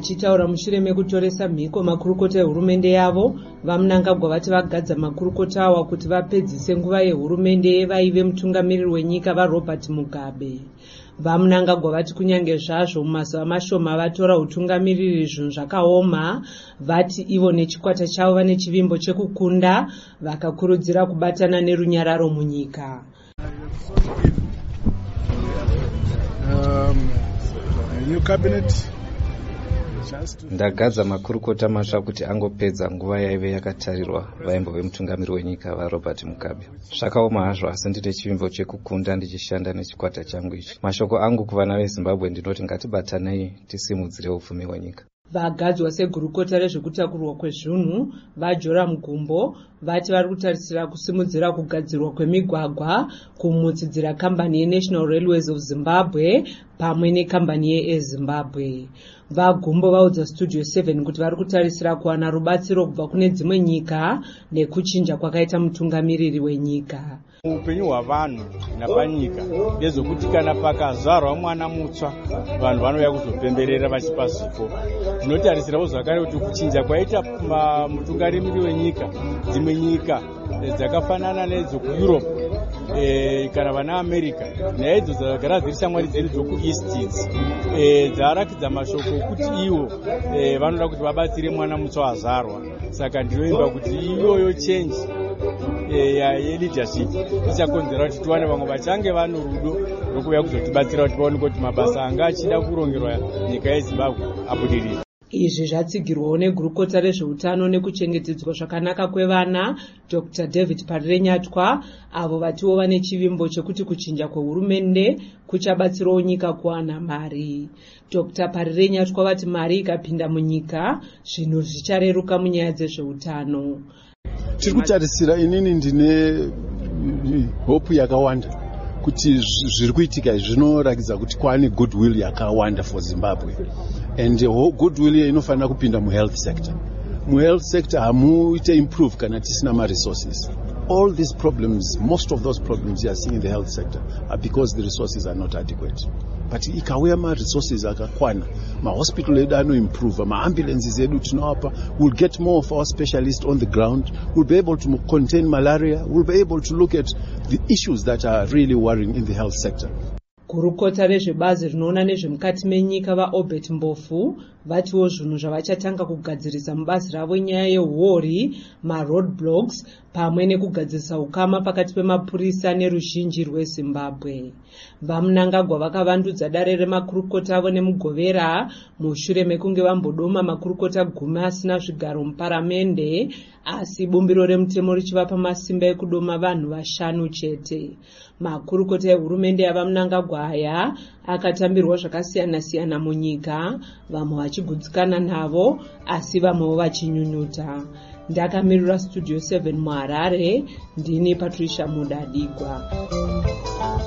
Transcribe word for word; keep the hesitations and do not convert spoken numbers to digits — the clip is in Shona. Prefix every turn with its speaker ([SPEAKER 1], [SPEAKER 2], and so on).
[SPEAKER 1] Vachitaura mushure mekutoresa mhiko makurukota ehurumende yavo, vaMnangagwa vati vagadza makurukota awa kuti vapedzise nguva yehurumende vaive mutungamiriri wenyika vaRobert Mugabe. VaMnangagwa vati kunyange zvazvo mumazuva mashoma vatora utungamiriri zvinhu zvakaoma, vati ivo nechikwata chavo vane chivimbo chekukunda, vakakurudzira kubatana nerunyararo munyika.
[SPEAKER 2] Um, new cabinet.
[SPEAKER 3] Ndagadza makurukota masva kuti angopedza nguva yaive yakatarirwa vaimbove mutungamiriri wenyika vaRobert Mugabe. Zvakaoma hazvo, asi ndine chivimbo chekukunda ndichishanda nechikwata changu ichi. Mashoko angu kuvana veZimbabwe ndinoti ngatibatanei tisimudzire upfumi hwenyika.
[SPEAKER 1] Vagadzwa segurukota rezvekutakurwa kwezvinhu vaJoram Gumbo vati vari kutarisira kusimudzira kugadzirwa kwemigwagwa, kumutsidzira kambani yeNational Railways of Zimbabwe pamwe nekambani yeZimbabwe. VaGumbo vaudza Studio seven kuti vari kutarisira kuwana rubatsiro kubva kune dzimwe nyika nekuchinja kwakaita mutungamiriri wenyika.
[SPEAKER 4] Upenyu hwavanhu napanyika ndezvokuti kana pakazvarwa mwana mutsva vanhu vanouya kuzopemberera vachipa zvipo. Tinotarisirawo zvakare kuti kuchinja kwaita mutungamiriri wenyika, dzimwe nyika dzakafanana nedzokuEurope e, kana vana America naidzo dzagara dziri shamwari dzedu dzokuEast idzi e, dzarakidza mashoko okuti ivo e, vanoda kuti vabatsire mwana mutsva azvarwa. Saka ndinoimba kuti iyoyo change yeleadership ichakonzera kuti tiwane vamwe vachange vano rudo rokuuya kuzotibatsira kuti vaone kuti mabasa anga achida kurongerwa nyika yeZimbabwe abudirira.
[SPEAKER 1] Izvi zvatsigirwawo negurukota rezveutano nekuchengetedzwa zvakanaka kwevana Doctor David Parirenyatwa, avo vatiwo vane chivimbo chekuti kuchinja kwehurumende kuchabatsirawo nyika kuwana mari. Doctor Parirenyatwa vati mari ikapinda munyika zvinhu zvichareruka munyaya dzezveutano.
[SPEAKER 2] Tiri kutarisira, inini ndine hope yakawanda kuti zviri kuitika zvinorakidza kuti kwane goodwill yakawanda for Zimbabwe, and goodwill iyi inofanira kupinda muhealth sector. Muhealth sector hamuite improve kana tisina ma-resources. All these problems, most of those problems you are seeing in the health sector are because the resources are not adequate. But ikauya ma-resources akakwana, ma-hospital edu anoimprove, ma-ambulances edu tinowapa, we'll get more of our specialists on the ground, we'll be able to contain malaria, we'll be able to look at the issues that are really worrying in the health sector.
[SPEAKER 1] Gurukota rezvebazi rinoona nezvemukati menyika vaObert Mbofu vatiwo zvinhu zvavachatanga kugadzirisa mubazi ravo nyaya yehuori, maroadblocks pamwe nekugadzirisa ukama pakati pemapurisa neruzhinji rweZimbabwe. VaMnangagwa vakavandudza dare remakurukota avo nemugovera mushure mekunge vambodoma makurukota gumi asina zvigaro muparamende, asi bumbiro remutemo richivapa masimba ekudoma vanhu vashanu chete. Makurukota ehurumende yavaMnangagwa aya akatambirwa zvakasiyana siyana munyika, vamwe vachigutsikana navo asi vamwewo vachinyunyuta. Ndakamirira Studio seven muHarare, ndini Patricia Mudadigwa.